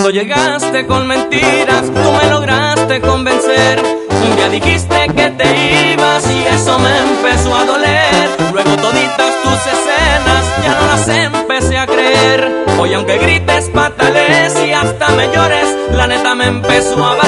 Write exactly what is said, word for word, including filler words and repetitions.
Cuando llegaste con mentiras, tú me lograste convencer. Un día dijiste que te ibas y eso me empezó a doler. Luego toditas tus escenas ya no las empecé a creer. Hoy aunque grites, patales y hasta me llores, la neta me empezó a